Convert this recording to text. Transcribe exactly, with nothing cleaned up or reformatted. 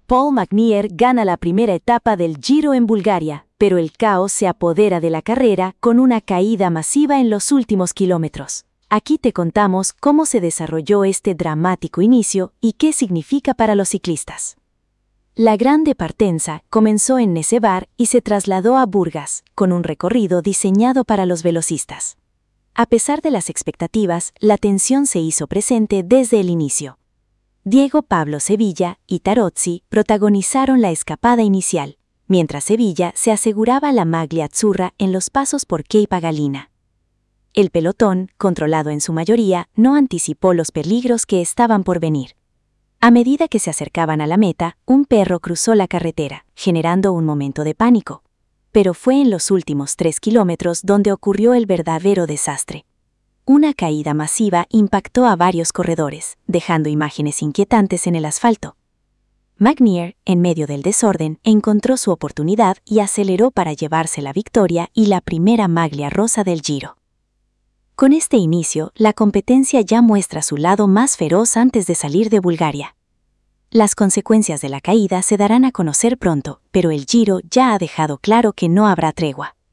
Paul Magnier gana la primera etapa del Giro en Bulgaria, pero el caos se apodera de la carrera con una caída masiva en los últimos kilómetros. Aquí te contamos cómo se desarrolló este dramático inicio y qué significa para los ciclistas. La Grande Partenza comenzó en Nesevar y se trasladó a Burgas, con un recorrido diseñado para los velocistas. A pesar de las expectativas, la tensión se hizo presente desde el inicio. Diego Pablo Sevilla y Tarozzi protagonizaron la escapada inicial, mientras Sevilla se aseguraba la maglia azzurra en los pasos por Kepa Galina. El pelotón, controlado en su mayoría, no anticipó los peligros que estaban por venir. A medida que se acercaban a la meta, un perro cruzó la carretera, generando un momento de pánico. Pero fue en los últimos tres kilómetros donde ocurrió el verdadero desastre. Una caída masiva impactó a varios corredores, dejando imágenes inquietantes en el asfalto. Magnier, en medio del desorden, encontró su oportunidad y aceleró para llevarse la victoria y la primera maglia rosa del Giro. Con este inicio, la competencia ya muestra su lado más feroz antes de salir de Bulgaria. Las consecuencias de la caída se darán a conocer pronto, pero el Giro ya ha dejado claro que no habrá tregua.